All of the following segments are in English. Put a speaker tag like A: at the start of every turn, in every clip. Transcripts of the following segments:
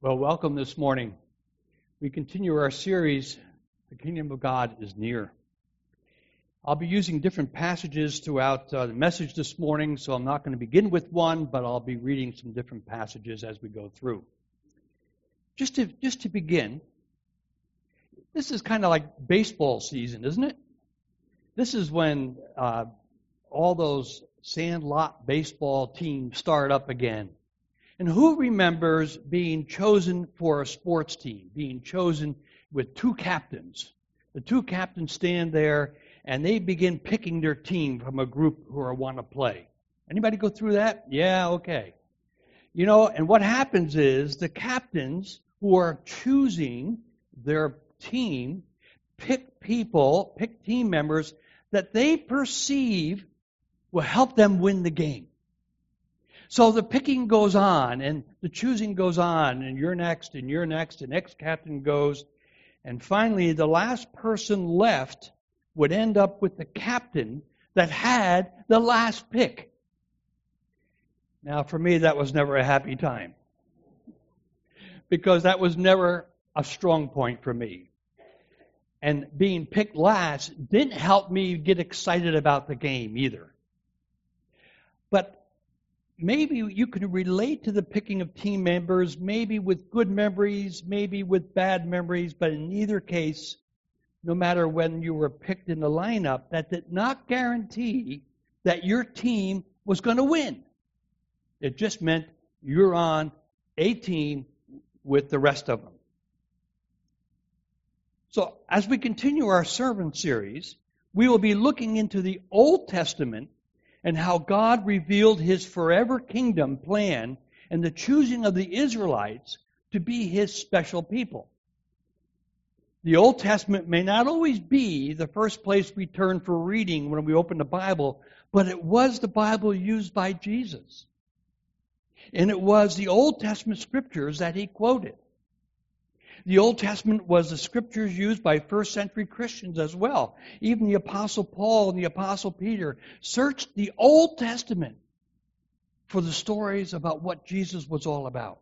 A: Well, welcome this morning. We continue our series, The Kingdom of God is Near. I'll be using different passages throughout the message this morning, so I'm not going to begin with one, but I'll be reading some different passages as we go through. Just to begin, this is kind of like baseball season, isn't it? This is when all those sandlot baseball teams start up again. And who remembers being chosen for a sports team, being chosen with two captains? The two captains stand there and they begin picking their team from a group who want to play. Anybody go through that? Yeah, okay. You know, and what happens is the captains who are choosing their team pick team members that they perceive will help them win the game. So the picking goes on, and the choosing goes on, and you're next, and you're next, the next captain goes, and finally the last person left would end up with the captain that had the last pick. Now for me that was never a happy time, because that was never a strong point for me. And being picked last didn't help me get excited about the game either. But maybe you can relate to the picking of team members, maybe with good memories, maybe with bad memories, but in either case, no matter when you were picked in the lineup, that did not guarantee that your team was going to win. It just meant you're on a team with the rest of them. So as we continue our sermon series, we will be looking into the Old Testament and how God revealed His forever kingdom plan and the choosing of the Israelites to be His special people. The Old Testament may not always be the first place we turn for reading when we open the Bible, but it was the Bible used by Jesus. And it was the Old Testament scriptures that He quoted. The Old Testament was the scriptures used by first century Christians as well. Even the Apostle Paul and the Apostle Peter searched the Old Testament for the stories about what Jesus was all about.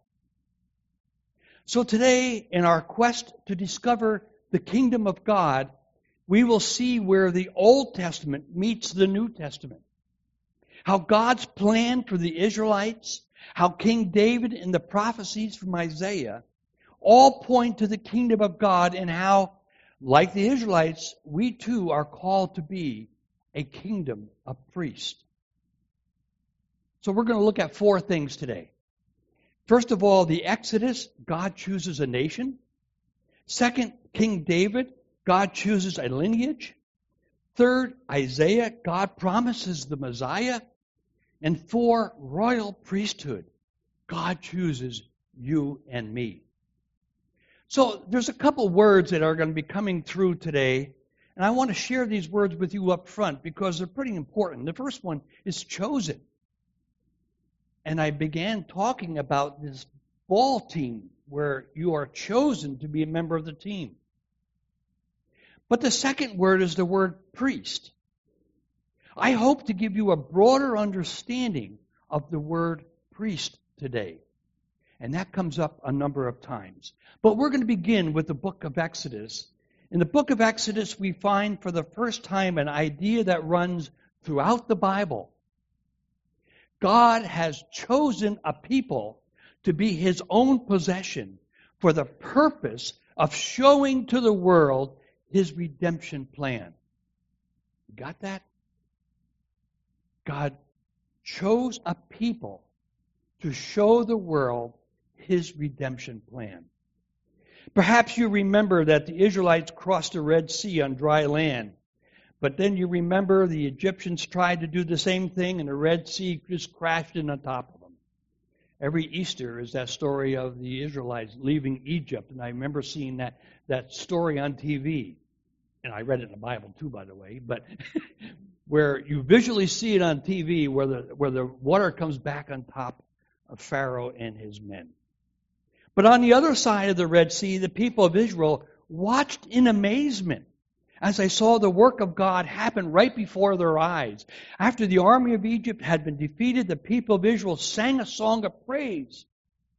A: So today, in our quest to discover the kingdom of God, we will see where the Old Testament meets the New Testament. How God's plan for the Israelites, how King David and the prophecies from Isaiah all point to the kingdom of God, and how, like the Israelites, we too are called to be a kingdom of priests. So we're going to look at four things today. First of all, the Exodus, God chooses a nation. Second, King David, God chooses a lineage. Third, Isaiah, God promises the Messiah. And four, royal priesthood, God chooses you and me. So there's a couple words that are going to be coming through today, and I want to share these words with you up front because they're pretty important. The first one is chosen. And I began talking about this ball team where you are chosen to be a member of the team. But the second word is the word priest. I hope to give you a broader understanding of the word priest today. And that comes up a number of times. But we're going to begin with the book of Exodus. In the book of Exodus, we find for the first time an idea that runs throughout the Bible. God has chosen a people to be His own possession for the purpose of showing to the world His redemption plan. You got that? God chose a people to show the world His redemption plan. Perhaps you remember that the Israelites crossed the Red Sea on dry land. But then you remember the Egyptians tried to do the same thing and the Red Sea just crashed in on top of them. Every Easter is that story of the Israelites leaving Egypt. And I remember seeing that story on TV. And I read it in the Bible too, by the way. But where you visually see it on TV where the water comes back on top of Pharaoh and his men. But on the other side of the Red Sea, the people of Israel watched in amazement as they saw the work of God happen right before their eyes. After the army of Egypt had been defeated, the people of Israel sang a song of praise.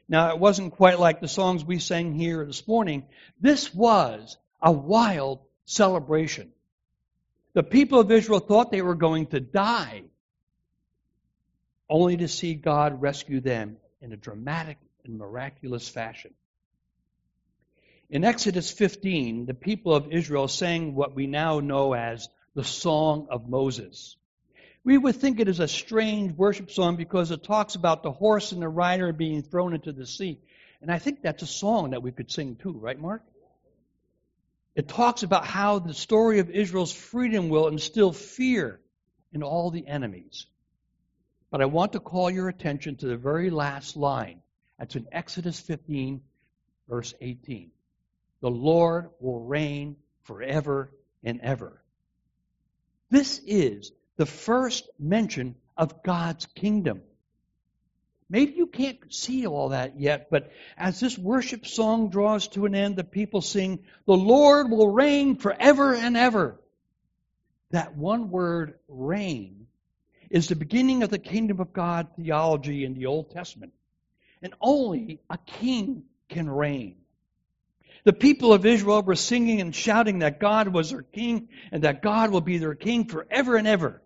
A: Now, it wasn't quite like the songs we sang here this morning. This was a wild celebration. The people of Israel thought they were going to die, only to see God rescue them in a dramatic and miraculous fashion. In Exodus 15, the people of Israel sang what we now know as the Song of Moses. We would think it is a strange worship song because it talks about the horse and the rider being thrown into the sea. And I think that's a song that we could sing too, right, Mark? It talks about how the story of Israel's freedom will instill fear in all the enemies. But I want to call your attention to the very last line. That's in Exodus 15, verse 18. The Lord will reign forever and ever. This is the first mention of God's kingdom. Maybe you can't see all that yet, but as this worship song draws to an end, the people sing, the Lord will reign forever and ever. That one word, reign, is the beginning of the kingdom of God theology in the Old Testament. And only a king can reign. The people of Israel were singing and shouting that God was their king and that God will be their king forever and ever.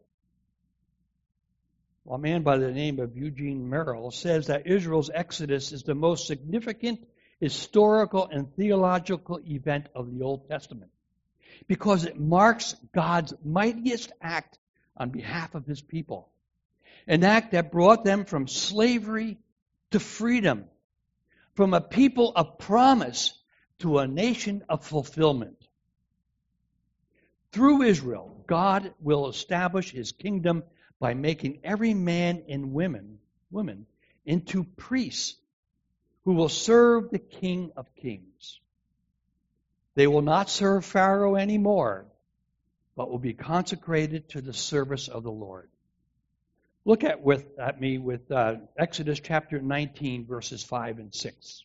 A: A man by the name of Eugene Merrill says that Israel's exodus is the most significant historical and theological event of the Old Testament because it marks God's mightiest act on behalf of His people, an act that brought them from slavery to freedom, from a people of promise to a nation of fulfillment. Through Israel, God will establish His kingdom by making every man and women into priests who will serve the King of Kings. They will not serve Pharaoh anymore, but will be consecrated to the service of the Lord. Look at me with Exodus chapter 19, verses 5 and 6.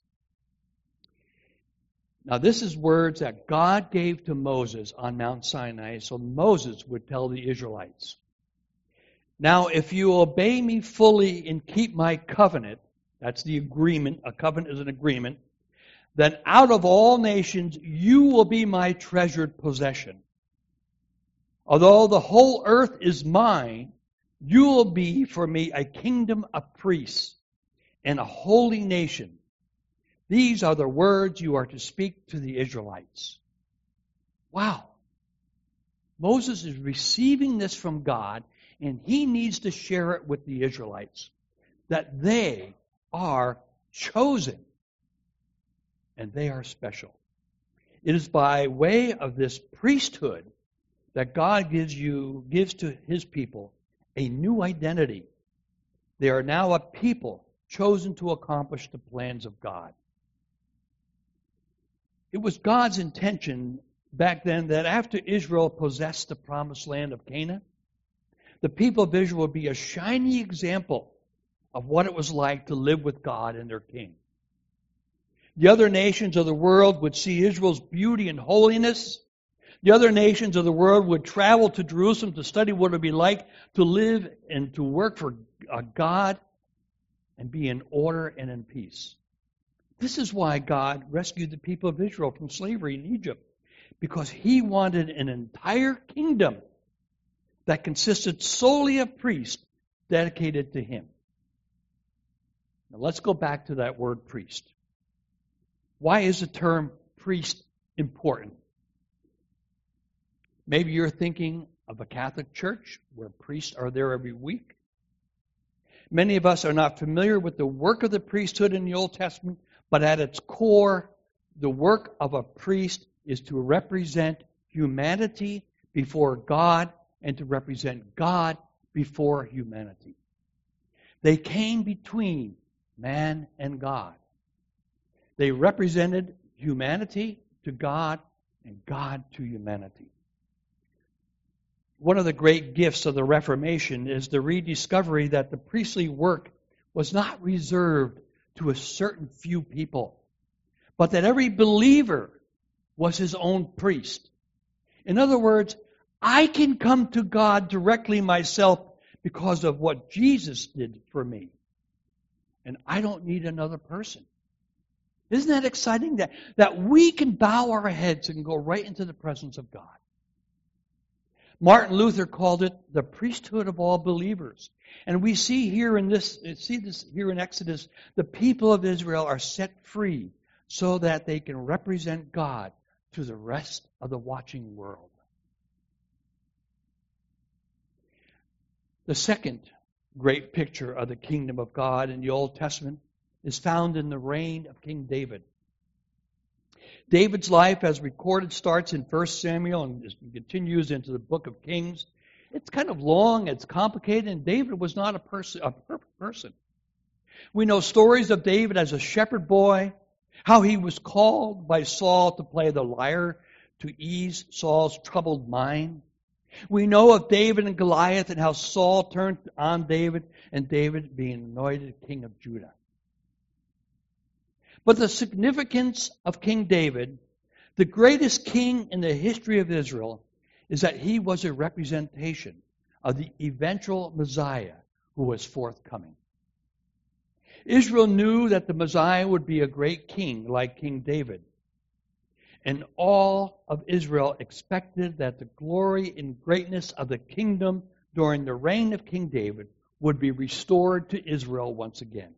A: Now, this is words that God gave to Moses on Mount Sinai, so Moses would tell the Israelites. Now, if you obey me fully and keep my covenant, that's the agreement, a covenant is an agreement, then out of all nations you will be my treasured possession. Although the whole earth is mine, you will be for me a kingdom of priests and a holy nation. These are the words you are to speak to the Israelites. Wow. Moses is receiving this from God, and he needs to share it with the Israelites, that they are chosen and they are special. It is by way of this priesthood that God gives to His people a new identity. They are now a people chosen to accomplish the plans of God. It was God's intention back then that after Israel possessed the promised land of Canaan, the people of Israel would be a shining example of what it was like to live with God and their King. The other nations of the world would see Israel's beauty and holiness. The other nations of the world would travel to Jerusalem to study what it would be like to live and to work for God and be in order and in peace. This is why God rescued the people of Israel from slavery in Egypt, because He wanted an entire kingdom that consisted solely of priests dedicated to Him. Now let's go back to that word priest. Why is the term priest important? Maybe you're thinking of a Catholic church where priests are there every week. Many of us are not familiar with the work of the priesthood in the Old Testament, but at its core, the work of a priest is to represent humanity before God and to represent God before humanity. They came between man and God. They represented humanity to God and God to humanity. One of the great gifts of the Reformation is the rediscovery that the priestly work was not reserved to a certain few people, but that every believer was his own priest. In other words, I can come to God directly myself because of what Jesus did for me. And I don't need another person. Isn't that exciting? That we can bow our heads and go right into the presence of God. Martin Luther called it the priesthood of all believers. And we see this here in Exodus, the people of Israel are set free so that they can represent God to the rest of the watching world. The second great picture of the kingdom of God in the Old Testament is found in the reign of King David. David's life, as recorded, starts in 1 Samuel and continues into the book of Kings. It's kind of long, it's complicated, and David was not a perfect person. We know stories of David as a shepherd boy, how he was called by Saul to play the lyre to ease Saul's troubled mind. We know of David and Goliath and how Saul turned on David and David being anointed king of Judah. But the significance of King David, the greatest king in the history of Israel, is that he was a representation of the eventual Messiah who was forthcoming. Israel knew that the Messiah would be a great king like King David. And all of Israel expected that the glory and greatness of the kingdom during the reign of King David would be restored to Israel once again.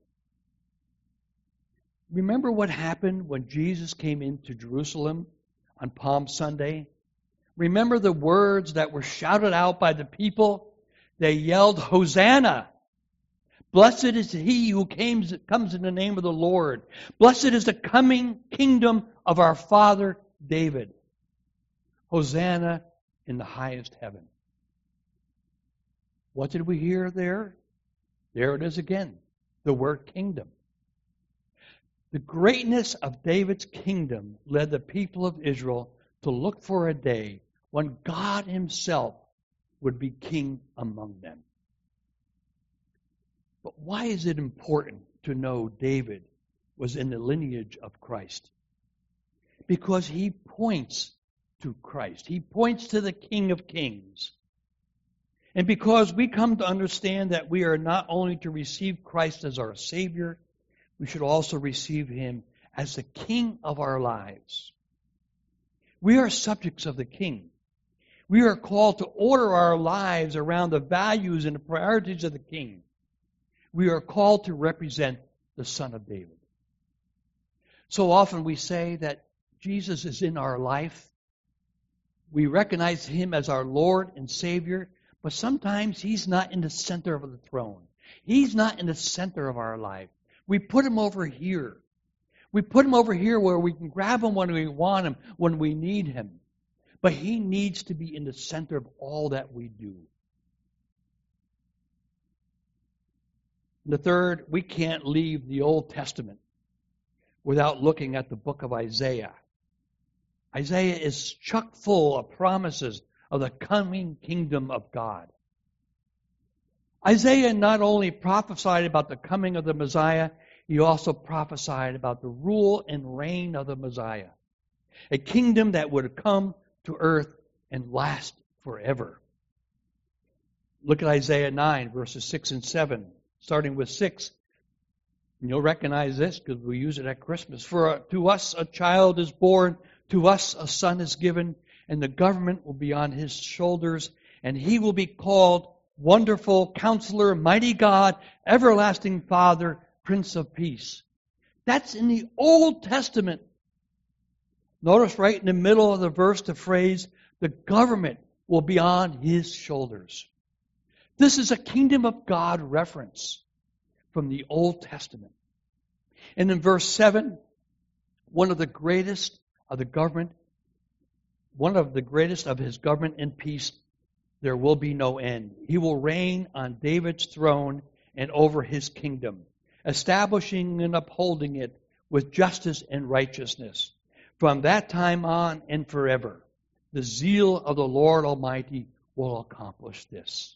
A: Remember what happened when Jesus came into Jerusalem on Palm Sunday? Remember the words that were shouted out by the people? They yelled, "Hosanna! Blessed is he who comes in the name of the Lord. Blessed is the coming kingdom of our father David. Hosanna in the highest heaven." What did we hear there? There it is again, the word kingdom. The greatness of David's kingdom led the people of Israel to look for a day when God himself would be king among them. But why is it important to know David was in the lineage of Christ? Because he points to Christ. He points to the King of Kings. And because we come to understand that we are not only to receive Christ as our Savior, we should also receive him as the King of our lives. We are subjects of the King. We are called to order our lives around the values and the priorities of the King. We are called to represent the Son of David. So often we say that Jesus is in our life. We recognize him as our Lord and Savior, but sometimes he's not in the center of the throne. He's not in the center of our life. We put him over here. We put him over here where we can grab him when we want him, when we need him. But he needs to be in the center of all that we do. The third, we can't leave the Old Testament without looking at the book of Isaiah. Isaiah is chock full of promises of the coming kingdom of God. Isaiah not only prophesied about the coming of the Messiah, he also prophesied about the rule and reign of the Messiah. A kingdom that would come to earth and last forever. Look at Isaiah 9, verses 6 and 7. Starting with 6. And you'll recognize this because we use it at Christmas. "For to us a child is born, to us a son is given, and the government will be on his shoulders, and he will be called Wonderful Counselor, Mighty God, Everlasting Father, Prince of Peace." That's in the Old Testament. Notice right in the middle of the verse the phrase, "the government will be on his shoulders." This is a kingdom of God reference from the Old Testament. And in verse 7, one of the greatest of his government and peace, there will be no end. He will reign on David's throne and over his kingdom, establishing and upholding it with justice and righteousness from that time on and forever. The zeal of the Lord Almighty will accomplish this.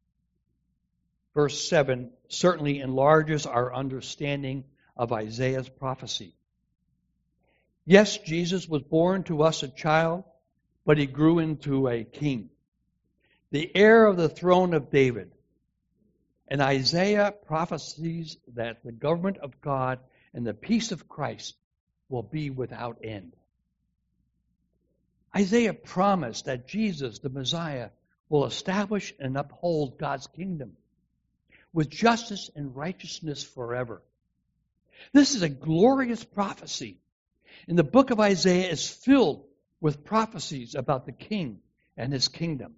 A: Verse 7 certainly enlarges our understanding of Isaiah's prophecy. Yes, Jesus was born to us a child, but he grew into a king, the heir of the throne of David. And Isaiah prophesies that the government of God and the peace of Christ will be without end. Isaiah promised that Jesus, the Messiah, will establish and uphold God's kingdom with justice and righteousness forever. This is a glorious prophecy. And the book of Isaiah is filled with prophecies about the king and his kingdom.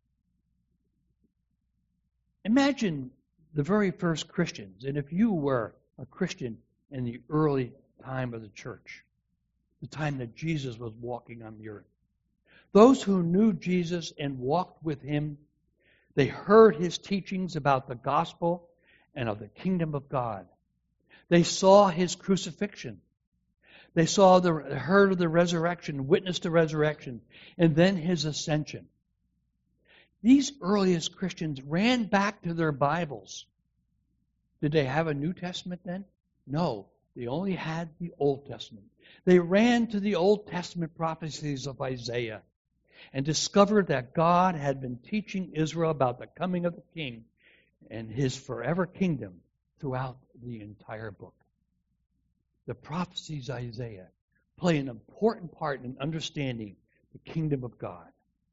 A: Imagine the very first Christians, and if you were a Christian in the early time of the church, the time that Jesus was walking on the earth. Those who knew Jesus and walked with him, they heard his teachings about the gospel and of the kingdom of God. They saw his crucifixion. They heard of the resurrection, witnessed the resurrection, and then his ascension. These earliest Christians ran back to their Bibles. Did they have a New Testament then? No, they only had the Old Testament. They ran to the Old Testament prophecies of Isaiah and discovered that God had been teaching Israel about the coming of the King and his forever kingdom throughout the entire book. The prophecies of Isaiah play an important part in understanding the kingdom of God.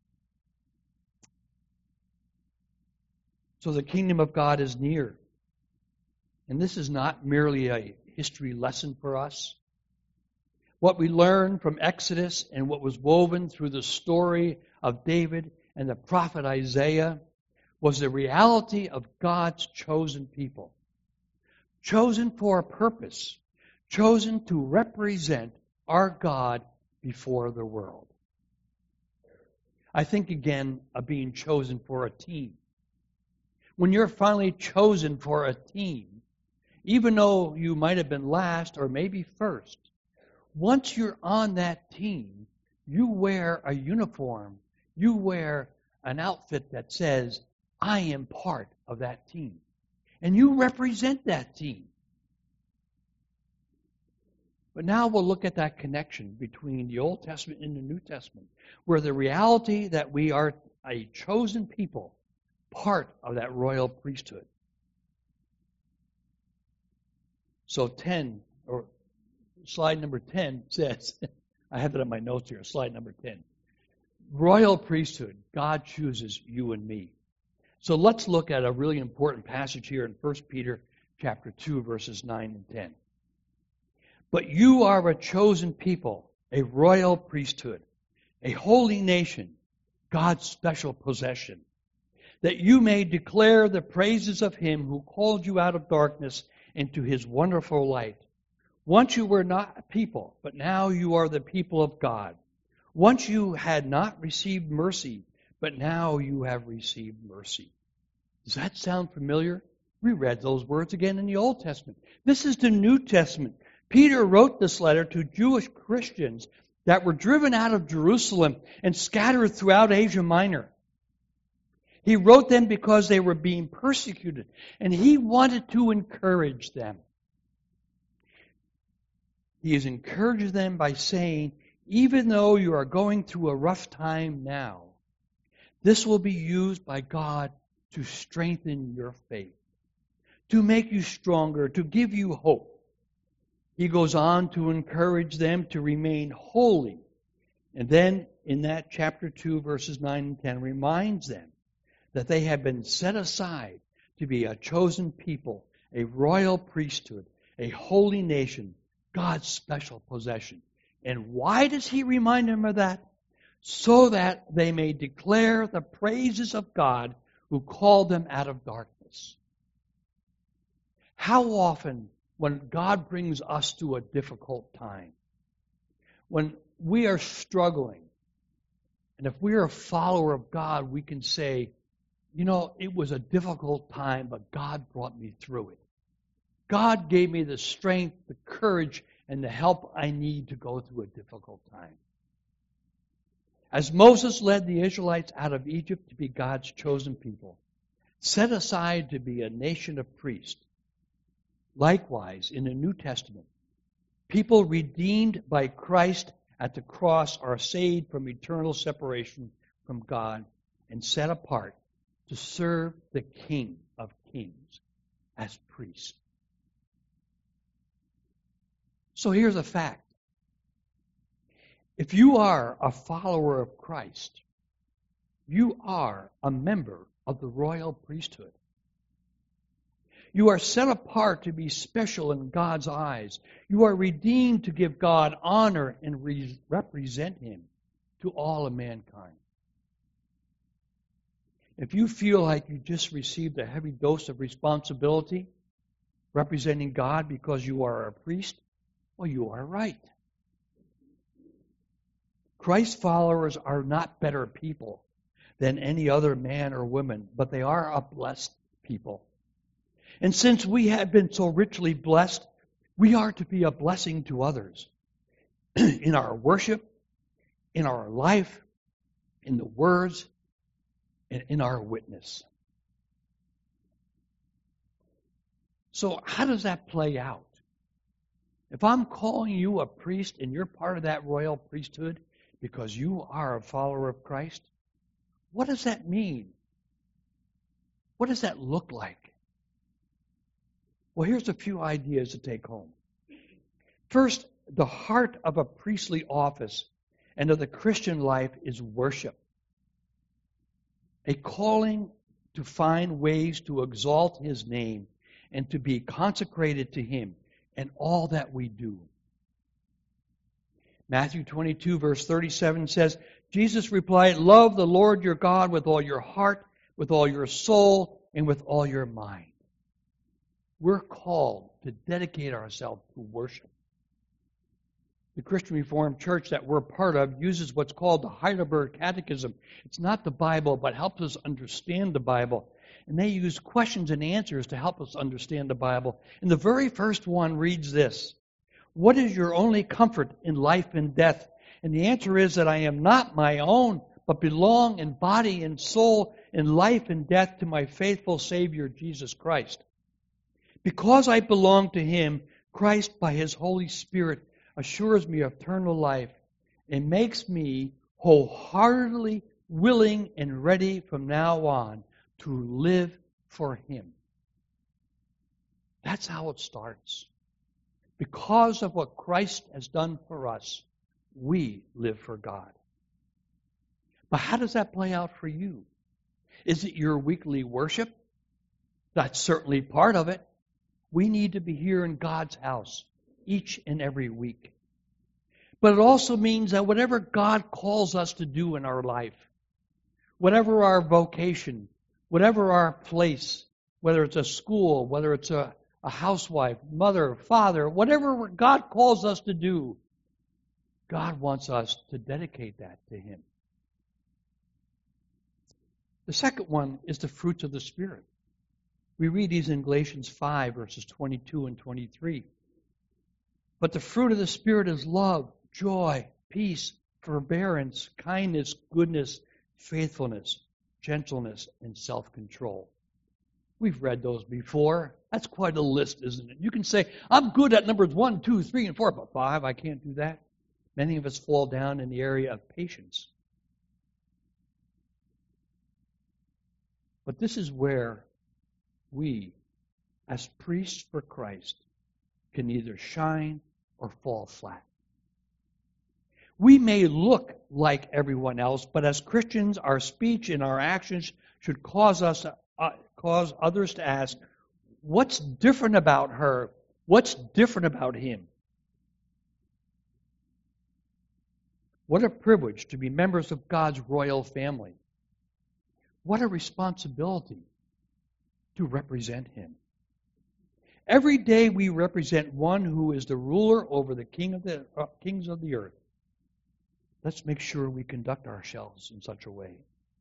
A: So the kingdom of God is near. And this is not merely a history lesson for us. What we learn from Exodus and what was woven through the story of David and the prophet Isaiah was the reality of God's chosen people. Chosen for a purpose. Chosen to represent our God before the world. I think again of being chosen for a team. When you're finally chosen for a team, even though you might have been last or maybe first, once you're on that team, you wear a uniform, you wear an outfit that says, I am part of that team. And you represent that team. But now we'll look at that connection between the Old Testament and the New Testament, where the reality that we are a chosen people, part of that royal priesthood. So slide number 10 says, I have it on my notes here, slide number 10. Royal priesthood, God chooses you and me. So let's look at a really important passage here in 1 Peter chapter 2, verses 9 and 10. But you are a chosen people, a royal priesthood, a holy nation, God's special possession, that you may declare the praises of him who called you out of darkness into his wonderful light. Once you were not a people, but now you are the people of God. Once you had not received mercy, but now you have received mercy. Does that sound familiar? We read those words again in the Old Testament. This is the New Testament. Peter wrote this letter to Jewish Christians that were driven out of Jerusalem and scattered throughout Asia Minor. He wrote them because they were being persecuted, and he wanted to encourage them. He is encouraging them by saying, even though you are going through a rough time now, this will be used by God to strengthen your faith, to make you stronger, to give you hope. He goes on to encourage them to remain holy. And then in that chapter 2, verses 9 and 10, reminds them that they have been set aside to be a chosen people, a royal priesthood, a holy nation, God's special possession. And why does he remind them of that? So that they may declare the praises of God who called them out of darkness. How often when God brings us to a difficult time, when we are struggling, and if we are a follower of God, we can say, you know, it was a difficult time, but God brought me through it. God gave me the strength, the courage, and the help I need to go through a difficult time. As Moses led the Israelites out of Egypt to be God's chosen people, set aside to be a nation of priests, likewise, in the New Testament, people redeemed by Christ at the cross are saved from eternal separation from God and set apart to serve the King of Kings as priest. So here's a fact. If you are a follower of Christ, you are a member of the royal priesthood. You are set apart to be special in God's eyes. You are redeemed to give God honor and represent Him to all of mankind. If you feel like you just received a heavy dose of responsibility representing God because you are a priest, well, you are right. Christ followers are not better people than any other man or woman, but they are a blessed people. And since we have been so richly blessed, we are to be a blessing to others in our worship, in our life, in the words, and in our witness. So how does that play out? If I'm calling you a priest and you're part of that royal priesthood because you are a follower of Christ, what does that mean? What does that look like? Well, here's a few ideas to take home. First, the heart of a priestly office and of the Christian life is worship. A calling to find ways to exalt His name and to be consecrated to Him in all that we do. Matthew 22, verse 37 says, Jesus replied, "Love the Lord your God with all your heart, with all your soul, and with all your mind." We're called to dedicate ourselves to worship. The Christian Reformed Church that we're part of uses what's called the Heidelberg Catechism. It's not the Bible, but helps us understand the Bible. And they use questions and answers to help us understand the Bible. And the very first one reads this: what is your only comfort in life and death? And the answer is that I am not my own, but belong in body and soul, in life and death, to my faithful Savior, Jesus Christ. Because I belong to Him, Christ, by His Holy Spirit, assures me of eternal life and makes me wholeheartedly willing and ready from now on to live for Him. That's how it starts. Because of what Christ has done for us, we live for God. But how does that play out for you? Is it your weekly worship? That's certainly part of it. We need to be here in God's house each and every week. But it also means that whatever God calls us to do in our life, whatever our vocation, whatever our place, whether it's a school, whether it's a housewife, mother, father, whatever God calls us to do, God wants us to dedicate that to Him. The second one is the fruits of the Spirit. We read these in Galatians 5, verses 22 and 23. But the fruit of the Spirit is love, joy, peace, forbearance, kindness, goodness, faithfulness, gentleness, and self-control. We've read those before. That's quite a list, isn't it? You can say, I'm good at numbers 1, 2, 3, and 4, but 5, I can't do that. Many of us fall down in the area of patience. But this is where we, as priests for Christ, can either shine or fall flat. We may look like everyone else, but as Christians, our speech and our actions should cause others to ask, what's different about her? What's different about him? What a privilege to be members of God's royal family. What a responsibility to represent Him. Every day we represent one who is the ruler over the kings of the earth. Let's make sure we conduct ourselves in such a way.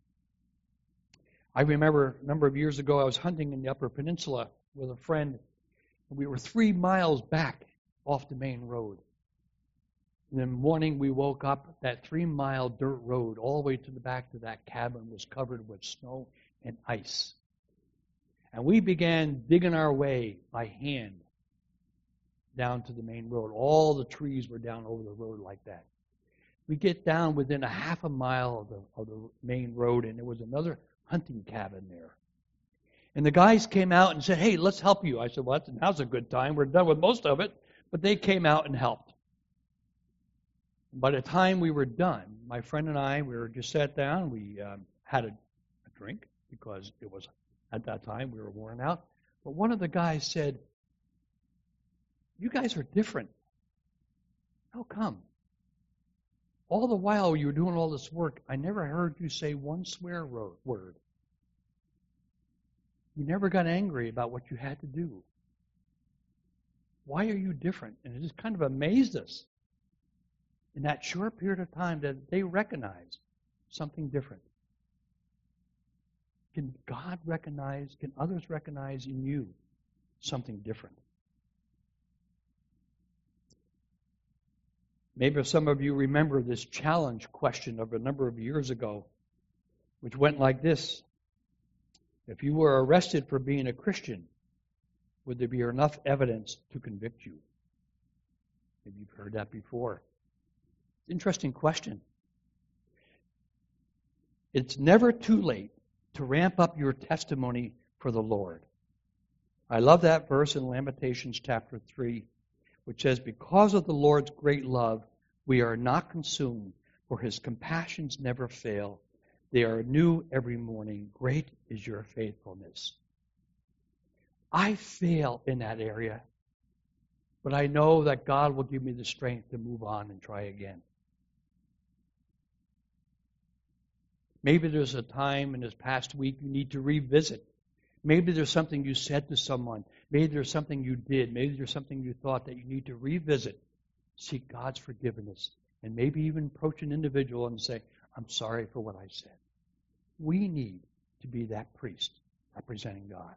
A: I remember a number of years ago I was hunting in the Upper Peninsula with a friend, and we were 3 miles back off the main road. In the morning we woke up, that 3-mile dirt road all the way to the back to that cabin was covered with snow and ice. And we began digging our way by hand down to the main road. All the trees were down over the road like that. We get down within a half a mile of the main road, and there was another hunting cabin there. And the guys came out and said, hey, let's help you. I said, well, now's a good time. We're done with most of it. But they came out and helped. By the time we were done, my friend and I, we were just sat down. We had a drink because it was, at that time, we were worn out. But one of the guys said, you guys are different. How come? All the while you were doing all this work, I never heard you say one swear word. You never got angry about what you had to do. Why are you different? And it just kind of amazed us in that short period of time that they recognized something different. Can God recognize, can others recognize in you something different? Maybe some of you remember this challenge question of a number of years ago, which went like this. If you were arrested for being a Christian, would there be enough evidence to convict you? Maybe you've heard that before. Interesting question. It's never too late to ramp up your testimony for the Lord. I love that verse in Lamentations chapter 3, which says, because of the Lord's great love, we are not consumed, for his compassions never fail. They are new every morning. Great is your faithfulness. I fail in that area, but I know that God will give me the strength to move on and try again. Maybe there's a time in this past week you need to revisit. Maybe there's something you said to someone. Maybe there's something you did. Maybe there's something you thought that you need to revisit. Seek God's forgiveness. And maybe even approach an individual and say, I'm sorry for what I said. We need to be that priest representing God.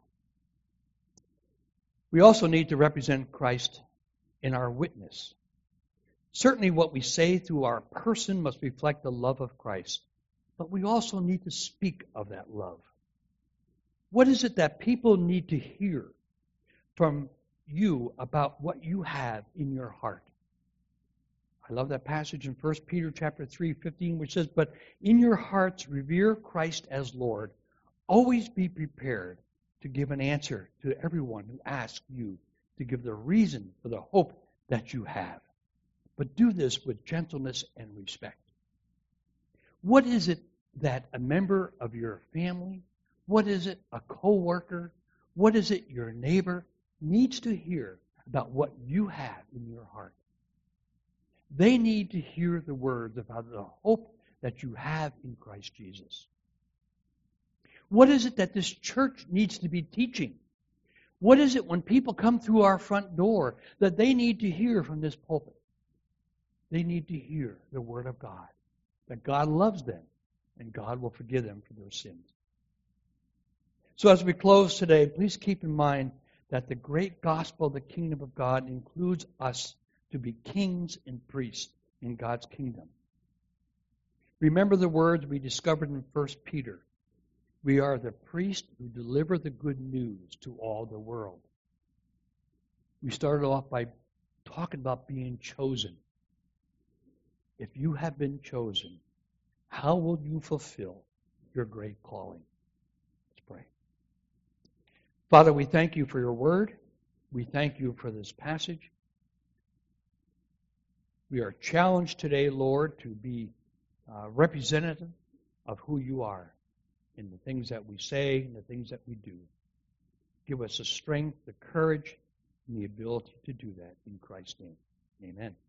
A: We also need to represent Christ in our witness. Certainly what we say through our person must reflect the love of Christ. But we also need to speak of that love. What is it that people need to hear from you about what you have in your heart? I love that passage in 1 Peter chapter 3:15, which says, but in your hearts revere Christ as Lord. Always be prepared to give an answer to everyone who asks you to give the reason for the hope that you have. But do this with gentleness and respect. What is it that a member of your family, what is it a co-worker, what is it your neighbor needs to hear about what you have in your heart? They need to hear the words about the hope that you have in Christ Jesus. What is it that this church needs to be teaching? What is it when people come through our front door that they need to hear from this pulpit? They need to hear the Word of God, that God loves them and God will forgive them for their sins. So as we close today, please keep in mind that the great gospel of the kingdom of God includes us to be kings and priests in God's kingdom. Remember the words we discovered in 1 Peter. We are the priests who deliver the good news to all the world. We started off by talking about being chosen. If you have been chosen, how will you fulfill your great calling? Let's pray. Father, we thank you for your word. We thank you for this passage. We are challenged today, Lord, to be representative of who you are in the things that we say and the things that we do. Give us the strength, the courage, and the ability to do that in Christ's name. Amen.